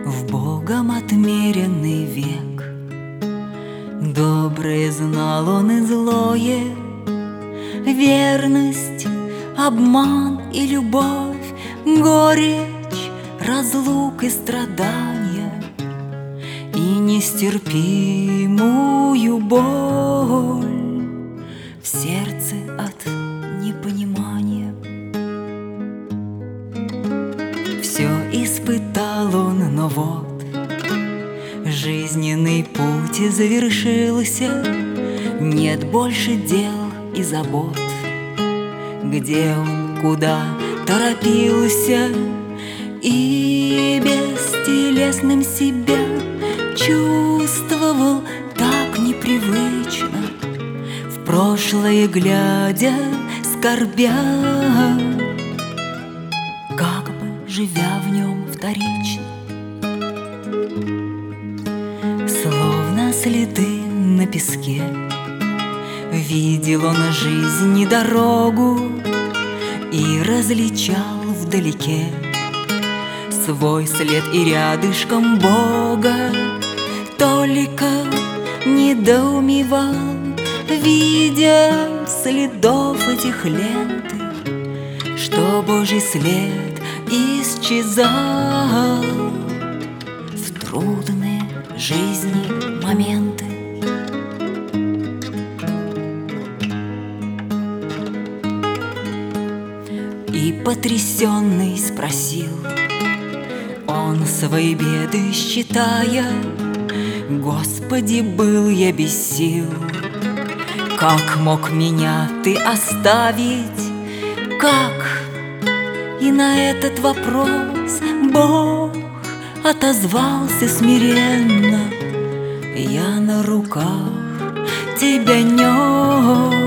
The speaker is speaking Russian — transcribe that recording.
В Богом отмеренный век. Доброе знал он и злое, верность, обман и любовь, горечь, разлук и страдания, и нестерпимую боль в сердце от непонимания. Все испытал он, но вот жизненный путь завершился, нет больше дел и забот. Где он, куда торопился, и бестелесным себя чувствовал так непривычно, в прошлое глядя, скорбя, как бы живя в нем вторично. Словно следы на песке видел он жизнь и дорогу, и различал вдалеке свой след и рядышком Бога. Только недоумевал, видя следов этих ленты, что Божий след исчезал в трудные жизни моменты. И потрясенный спросил он, свои беды считая: Господи, был я без сил, как мог меня Ты оставить? Как? И на этот вопрос Бог отозвался смиренно: я на руках тебя нес